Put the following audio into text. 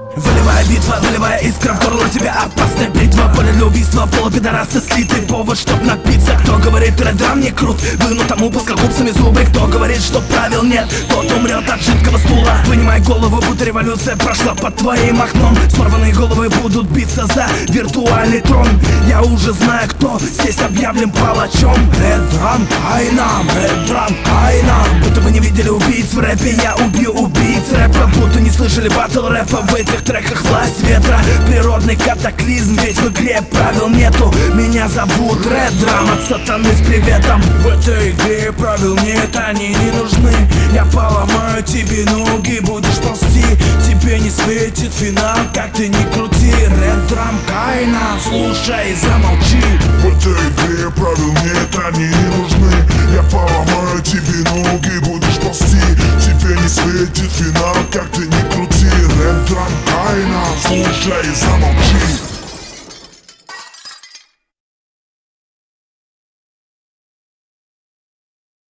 Волевая битва, волевая искра, в горло тебя опасная бритва. Поле для убийства, полупидорасы слитый повод, чтоб напиться. Кто говорит, рэп-драм не крут, выну тому плоскогубцами зубы. Кто говорит, что правил нет, тот умрет от жидкого стула. Вынимай голову, будто революция прошла под твоим окном. Сорванные головы будут биться за виртуальный трон. Я уже знаю, кто здесь объявлен палачом. Рэп-драм тайна, рэп-драм тайна. Будто вы не видели убийц в рэпе, я убью убийц рэпа. Будто не слышали батл рэпа, в этих треках власть ветра. Природный катаклизм, ведь в игре правил нету. Меня зовут рэп-драм, от сатаны с приветом. В этой игре правил нет, они не нужны. Я поломаю тебе ноги, будешь ползти. Тебе не светит финал, как ты ни крути. Рэп-драм тайна, слушай, замолчи. В этой игре правил нет, они не нужны. Я поломаю тебе ноги, будешь ползти. Тебе не светит финал, как ты